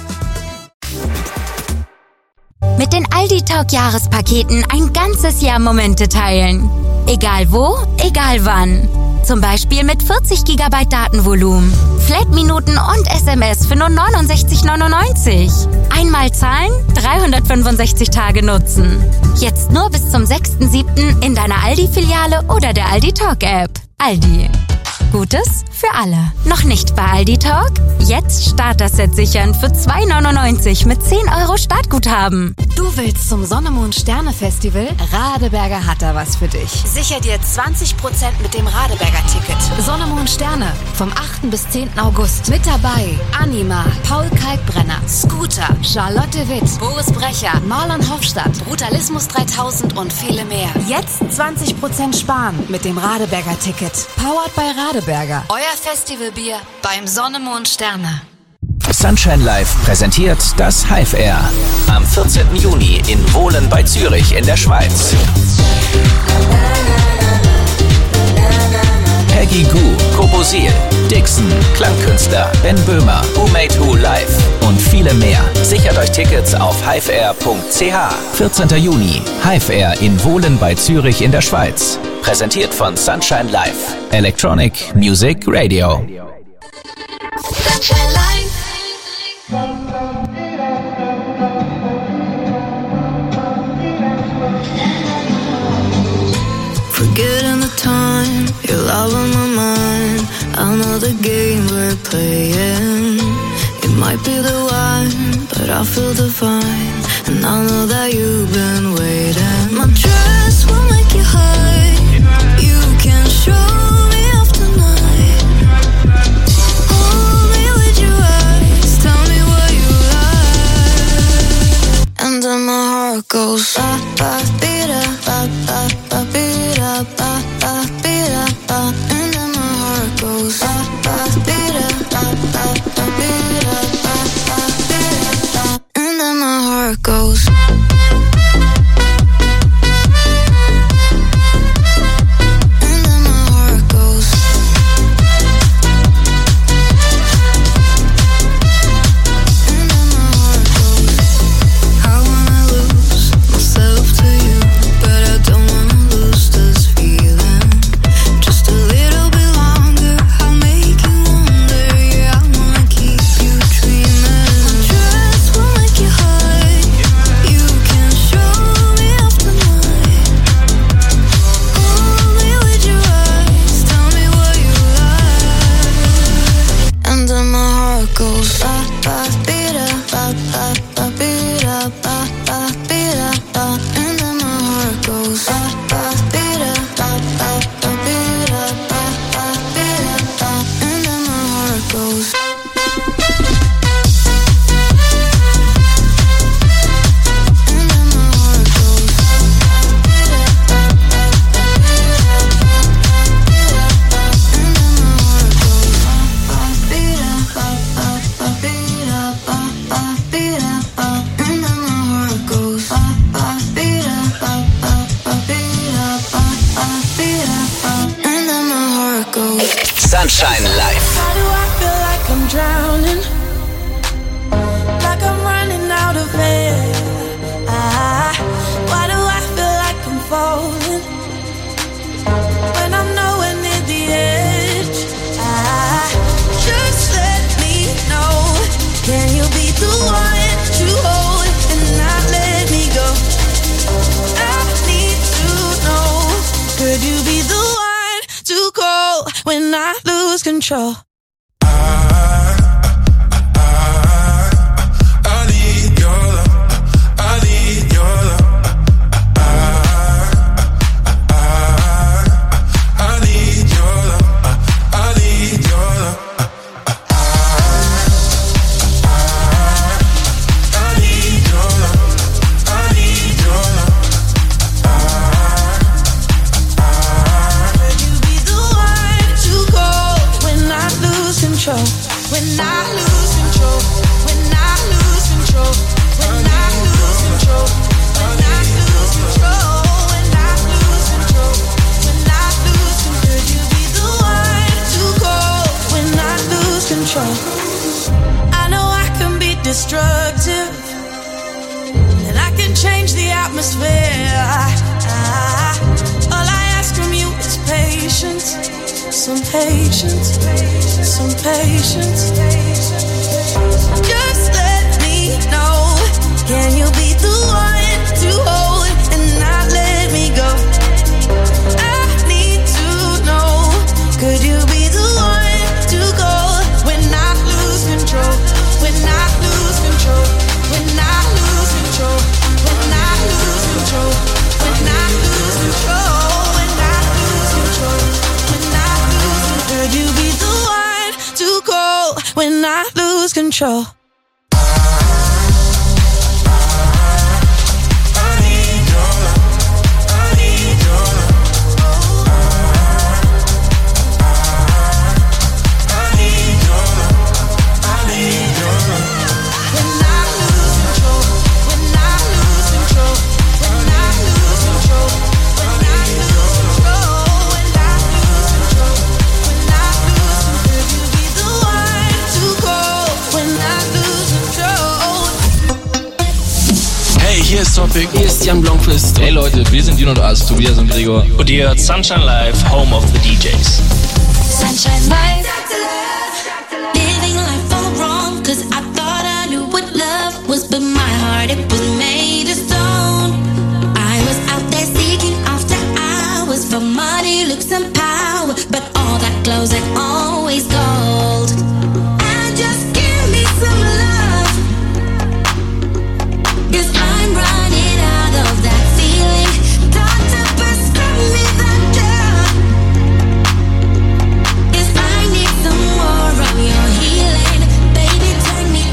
Mit den Aldi Talk Jahrespaketen ein ganzes Jahr Momente teilen. Egal wo, egal wann. Zum Beispiel mit vierzig Gigabyte Datenvolumen, Flat-Minuten und S M S für nur neunundsechzig neunundneunzig. Einmal zahlen, dreihundertfünfundsechzig Tage nutzen. Jetzt nur bis zum sechsten siebten in deiner Aldi-Filiale oder der Aldi Talk App. Aldi. Gutes für alle. Noch nicht bei Aldi Talk? Jetzt Starter-Set sichern für zwei neunundneunzig mit zehn Euro Startguthaben. Du willst zum Sonne, Mond, Sterne Festival? Radeberger hat da was für dich. Sicher dir zwanzig Prozent mit dem Radeberger-Ticket. Sonne, Mond, Sterne vom achten bis zehnten August. Mit dabei Anima, Paul Kalkbrenner, Scooter, Charlotte Witt, Boris Brecher, Marlon Hofstadt, Brutalismus dreitausend und viele mehr. Jetzt zwanzig Prozent sparen mit dem Radeberger-Ticket. Powered by Radeberger. Euer Festivalbier beim Sonne, Mond, Sterne. Sunshine Live präsentiert das Hive Air. Am vierzehnten Juni in Wohlen bei Zürich in der Schweiz. Peggy Gou, Kobosil, Dixon, Klangkünstler, Ben Böhmer, Who Made Who Live und viele mehr. Sichert euch Tickets auf hive air punkt c h. vierzehnten Juni, Hive Air in Wohlen bei Zürich in der Schweiz. Präsentiert von Sunshine Live. Electronic Music Radio. Sunshine Live. Forgetting the time, your love on my mind. I know the game we're playing. It might be the one, but I feel divine. And I know that you've been waiting. My dress will make you high. You can show me off tonight. Hold me with your eyes. Tell me what you like. And then my heart goes ba ba beat up, ba ba ba beat up, ba ba beat up, ba. And then my heart goes ba ba beat up, ba ba ba beat up, ba ba beat up, ba. And then my heart goes. Wanna Sunshine Live. Why do I feel like I'm drowning? Like I'm running out of air. Ah, why do I feel like I'm falling when I'm nowhere near the edge? Ah, just let me know. Can you be the one to hold and not let me go? I need to know. Could you be the one to call when I lose control? When I lose control, when I lose control, when I lose control, when I lose control, when I lose control, when I lose control, could you be the one to call when I lose control? I know I can be destructive, and I can change the atmosphere. I, I, all I ask from you is patience. Some patience, some patience. Just let me know. Can you be the one to hold and not let me go? I need to know. Could you be the one to go when I lose control? When I lose control? When I lose control? When I lose control? When I lose control? When I lose control? Could you be the one to call when I lose control? Hier ist Topic, hier ist Jan Blomqvist. Hey Leute, wir sind Dino und As, Tobias und Gregor. Und ihr hört Sunshine Live, Home of the D Js. Sunshine Live, living life all wrong, cause I thought I knew what love was, but my heart, it was made of stone. I was out there seeking after hours for money, looks and power, but all that glows ain't always gold. And just give me some love, cause I'm running out of that feeling. Doctor, prescribe me that drug, cause I need some more of your healing. Baby, turn me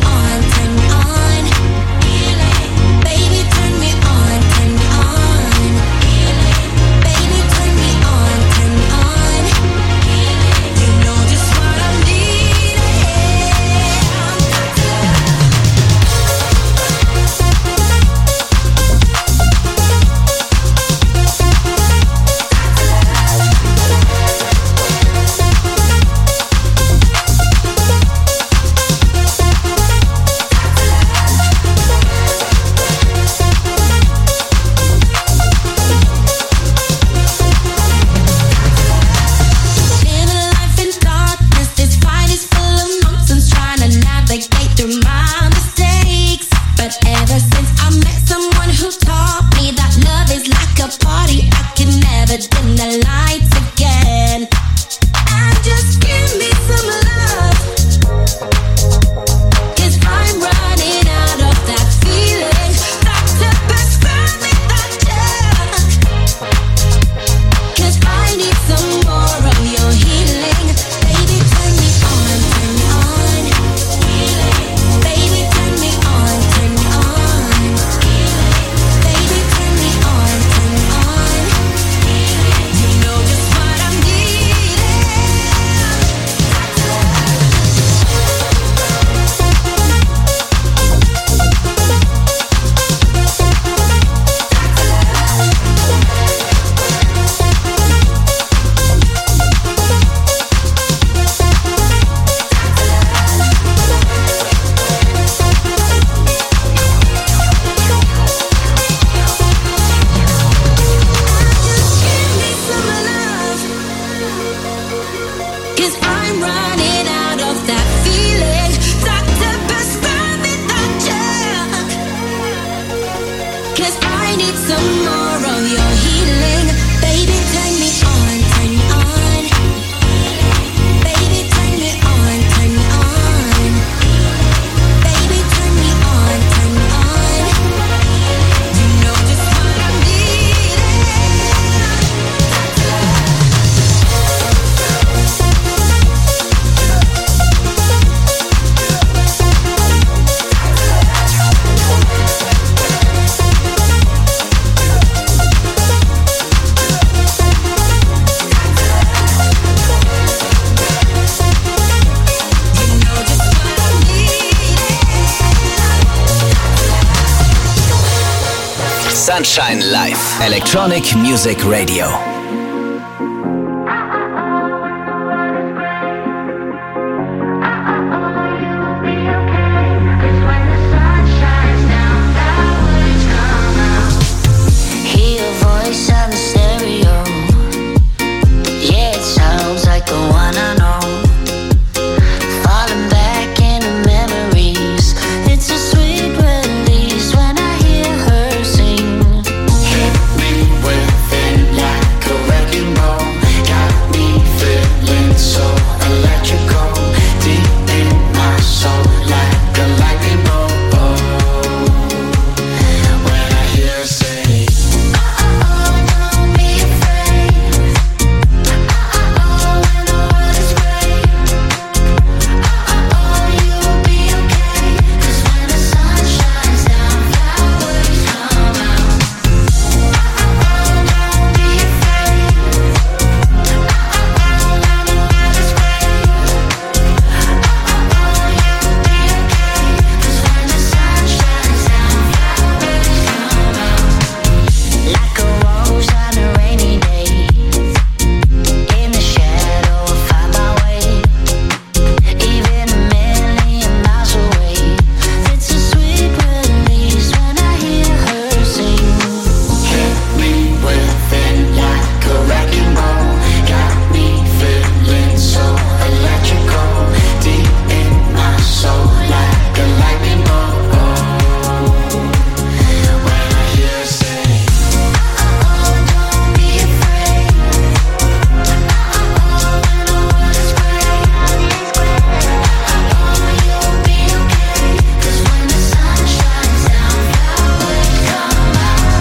I need some more of your healing. Baby, turn me on, turn me on. Baby, turn me on, turn me on. Baby, turn me on, turn me on. You know just what I'm needing. Sunshine Live. Electronic Music Radio. Hear your voice on the stereo. Yeah, it sounds like the one I know. Falling back into memories. It's a sweet release when I hear her sing. Hit me with it like a wrecking ball. Got me feeling so electrical. Deep in my soul like a lightning bolt. When I hear her say, like a rose on a rainy day. In the shadow, I find my way. Even a million miles away. It's a sweet release when I hear her sing. Hit me with it like a wrecking ball. Got me feeling so electrical. Deep in my soul like a lightning bolt. When I hear her say, don't be afraid. When the world is gray, you'll be okay. 'Cause when the sun shines down, flowers come out.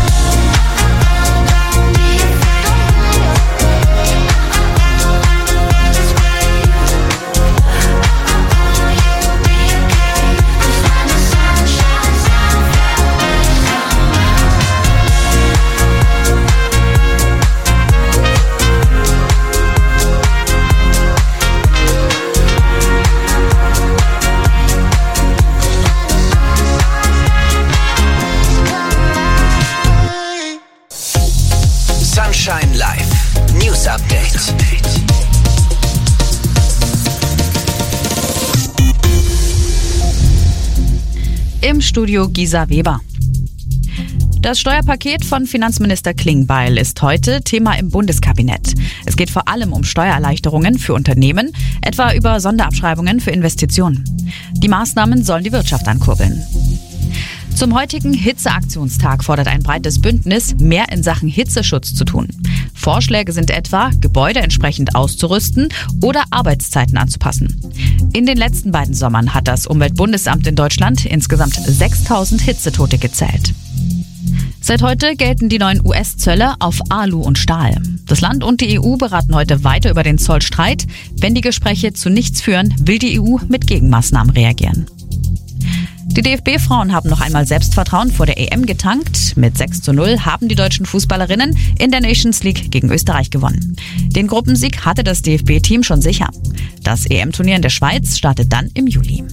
Don't be afraid. When the world is gray, you'll be okay. 'Cause when the sun shines down, flowers come out. Sunshine Live. News Update. Im Studio Gisa Weber. Das Steuerpaket von Finanzminister Klingbeil ist heute Thema im Bundeskabinett. Es geht vor allem um Steuererleichterungen für Unternehmen, etwa über Sonderabschreibungen für Investitionen. Die Maßnahmen sollen die Wirtschaft ankurbeln. Zum heutigen Hitzeaktionstag fordert ein breites Bündnis, mehr in Sachen Hitzeschutz zu tun. Vorschläge sind etwa, Gebäude entsprechend auszurüsten oder Arbeitszeiten anzupassen. In den letzten beiden Sommern hat das Umweltbundesamt in Deutschland insgesamt sechstausend Hitzetote gezählt. Seit heute gelten die neuen U S-Zölle auf Alu und Stahl. Das Land und die E U beraten heute weiter über den Zollstreit. Wenn die Gespräche zu nichts führen, will die E U mit Gegenmaßnahmen reagieren. Die D F B-Frauen haben noch einmal Selbstvertrauen vor der E M getankt. Mit sechs zu null haben die deutschen Fußballerinnen in der Nations League gegen Österreich gewonnen. Den Gruppensieg hatte das D F B-Team schon sicher. Das E M-Turnier in der Schweiz startet dann im Juli.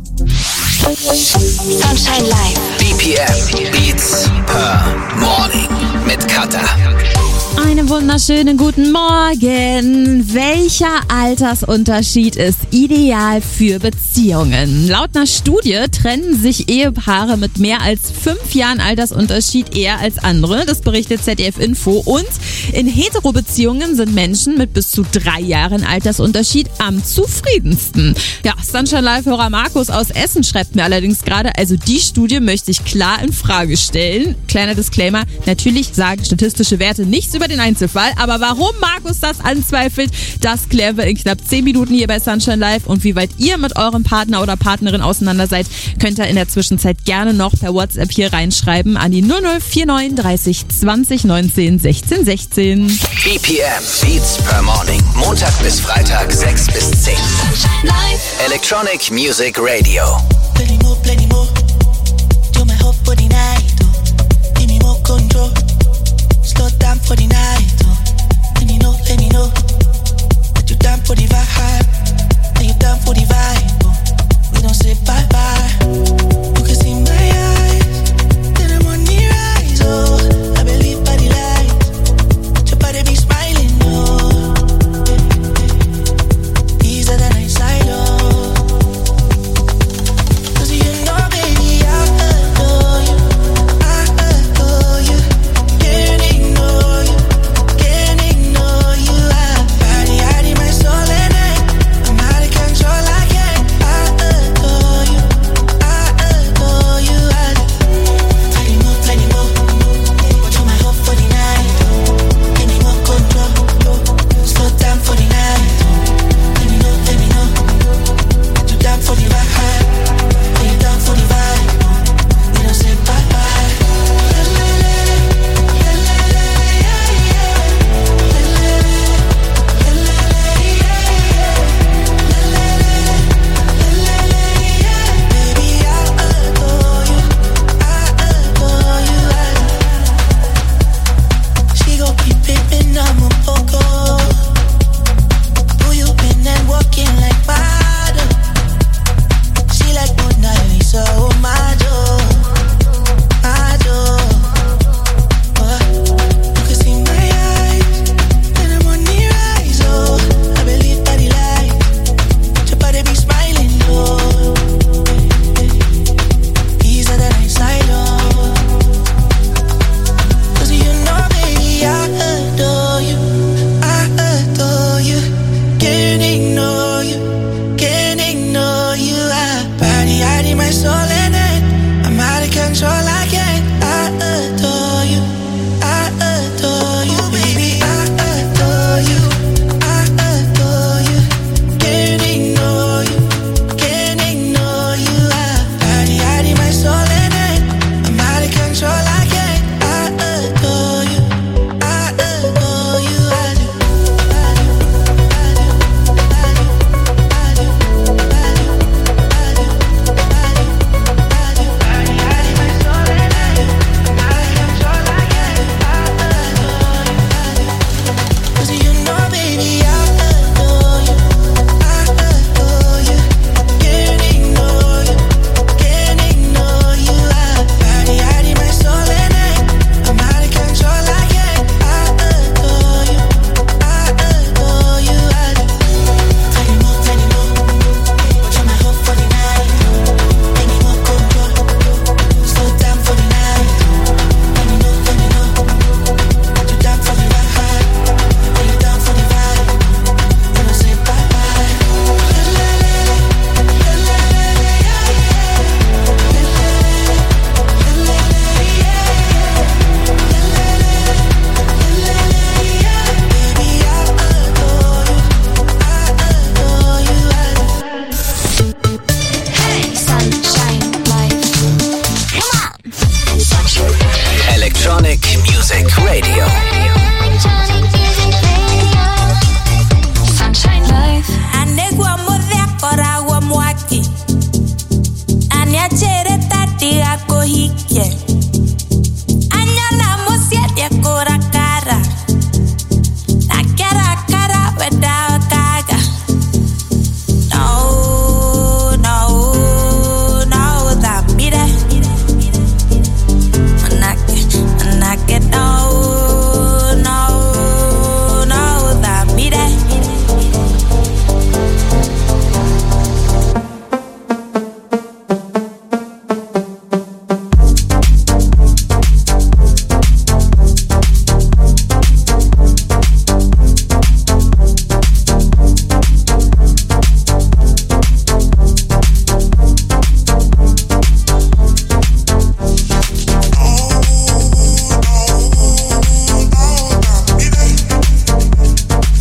Sunshine Live. B P M. Beats per Morning. Mit Katha. Eine Einen wunderschönen guten Morgen. Welcher Altersunterschied ist ideal für Beziehungen? Laut einer Studie trennen sich Ehepaare mit mehr als fünf Jahren Altersunterschied eher als andere. Das berichtet Z D F Info. Und in Hetero-Beziehungen sind Menschen mit bis zu drei Jahren Altersunterschied am zufriedensten. Ja, Sunshine Live-Hörer Markus aus Essen schreibt mir allerdings gerade, also die Studie möchte ich klar in Frage stellen. Kleiner Disclaimer, natürlich sagen statistische Werte nichts über den Einzelfall, aber warum Markus das anzweifelt, das klären wir in knapp zehn Minuten hier bei Sunshine Live. Und wie weit ihr mit eurem Partner oder Partnerin auseinander seid, könnt ihr in der Zwischenzeit gerne noch per WhatsApp hier reinschreiben an die null null vier neun dreißig zwanzig neunzehn sechzehn sechzehn. B P M, Beats per Morning, Montag bis Freitag, sechs bis zehn. Electronic Music Radio. Plenty more, plenty more. Do my hope for the night. Oh. Give me more control. Slow down for the night. Oh. Let me know, let me know. That you down for the vibe. That you down for the vibe. Oh. We don't say bye bye. You can see my eyes. Then I'm on the rise. Oh, I believe by the light. Your body be smiling. Oh, these are the nights I love. Electronic Music Radio.